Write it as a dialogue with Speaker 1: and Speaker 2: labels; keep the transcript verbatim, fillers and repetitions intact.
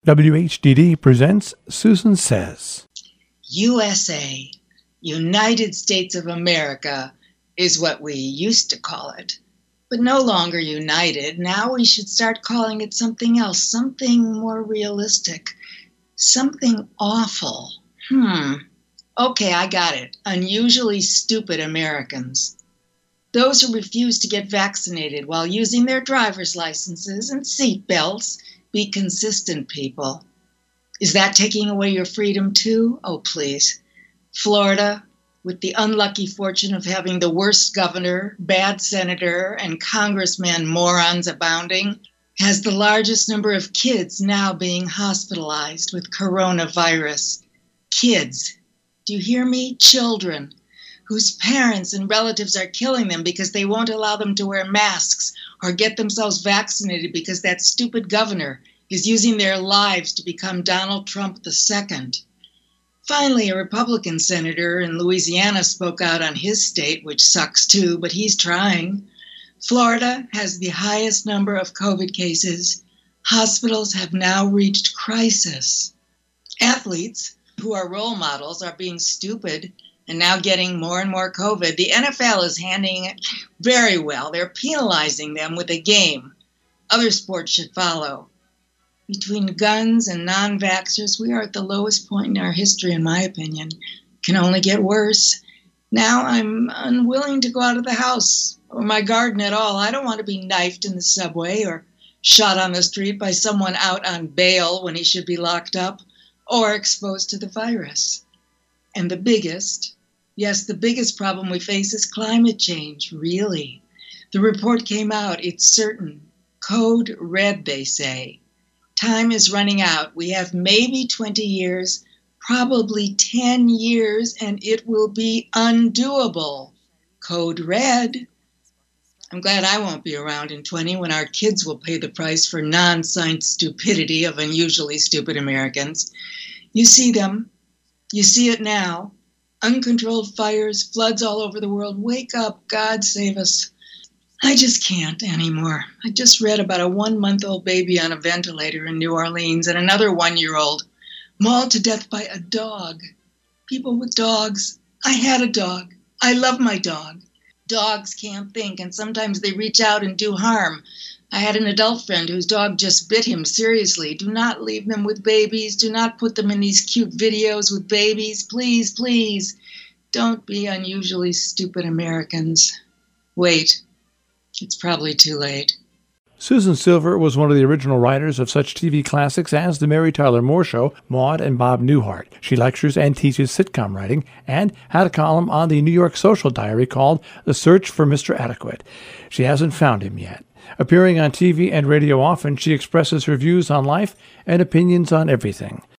Speaker 1: W H D D presents Susan Says.
Speaker 2: U S A, United States of America, is what we used to call it. But no longer united. Now we should start calling it something else, something more realistic, something awful. Hmm. Okay, I got it. Unusually stupid Americans. Those who refuse to get vaccinated while using their driver's licenses and seat belts. Be consistent, people. Is that taking away your freedom too? Oh, please. Florida, with the unlucky fortune of having the worst governor, bad senator, and congressman morons abounding, has the largest number of kids now being hospitalized with coronavirus. Kids. Do you hear me? Children, whose parents and relatives are killing them because they won't allow them to wear masks or get themselves vaccinated because that stupid governor is using their lives to become Donald Trump the Second. Finally, a Republican senator in Louisiana spoke out on his state, which sucks too, but he's trying. Florida has the highest number of COVID cases. Hospitals have now reached crisis. Athletes, who are role models, are being stupid and now getting more and more COVID. The N F L is handling it very well. They're penalizing them with a game. Other sports should follow. Between guns and non-vaxxers, we are at the lowest point in our history, in my opinion. Can only get worse. Now I'm unwilling to go out of the house or my garden at all. I don't want to be knifed in the subway or shot on the street by someone out on bail when he should be locked up or exposed to the virus. And the biggest, yes, the biggest problem we face is climate change, really. The report came out. It's certain. Code red, they say. Time is running out. We have maybe twenty years, probably ten years, and it will be undoable. Code red. I'm glad I won't be around in twenty when our kids will pay the price for non-science stupidity of unusually stupid Americans. You see them. You see it now. Uncontrolled fires, floods all over the world. Wake up, God save us. I just can't anymore. I just read about a one-month-old baby on a ventilator in New Orleans and another one-year-old mauled to death by a dog. People with dogs. I had a dog. I love my dog. Dogs can't think, and sometimes they reach out and do harm. I had an adult friend whose dog just bit him seriously. Do not leave them with babies. Do not put them in these cute videos with babies. Please, please. Don't be unusually stupid Americans. Wait. It's probably too late.
Speaker 1: Susan Silver was one of the original writers of such T V classics as The Mary Tyler Moore Show, Maude, and Bob Newhart. She lectures and teaches sitcom writing and had a column on the New York Social Diary called The Search for Mister Adequate. She hasn't found him yet. Appearing on T V and radio often, she expresses her views on life and opinions on everything.